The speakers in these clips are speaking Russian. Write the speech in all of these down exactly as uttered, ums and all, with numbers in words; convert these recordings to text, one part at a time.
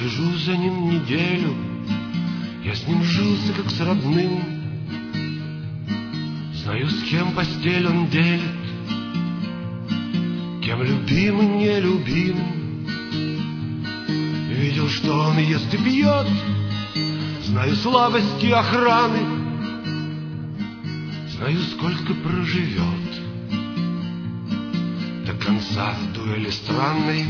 Слежу за ним неделю, я с ним жился как с родным. Знаю, с кем постель он делит, кем любим и не любим. Видел, что он ест и пьет, знаю слабости охраны, знаю, сколько проживет до конца в дуэли странной.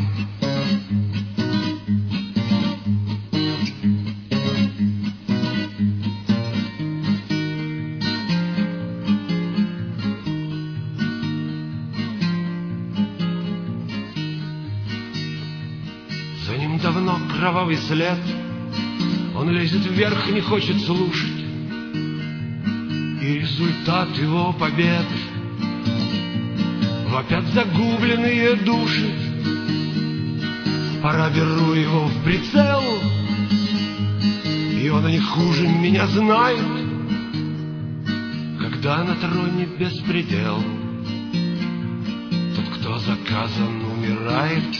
За ним давно кровавый след, он лезет вверх, не хочет слушать, и результат его побед вопят загубленные души. Пора беру его в прицел, и он не хуже меня знает. Когда на троне беспредел, тот, кто заказан, умирает.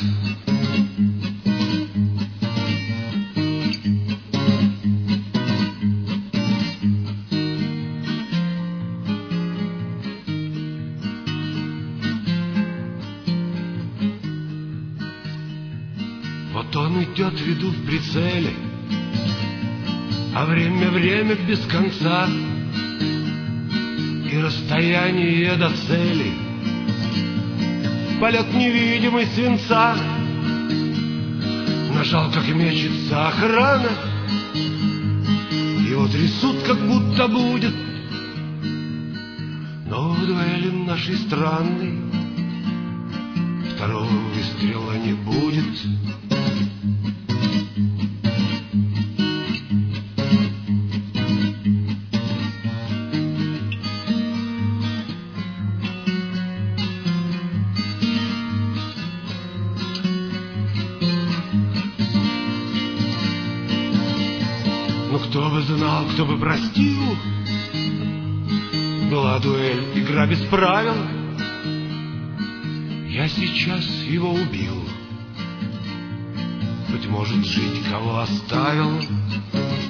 Вот он идет, веду в прицеле, а время, время без конца, и расстояние до цели, полет невидимый свинца. Нажал, как мечется охрана, его трясут, как будто будет. Но в дуэли нашей странной второго выстрела не будет. Ну кто бы знал, кто бы простил, была дуэль, игра без правил. Я сейчас его убил, быть может, жить кого оставил.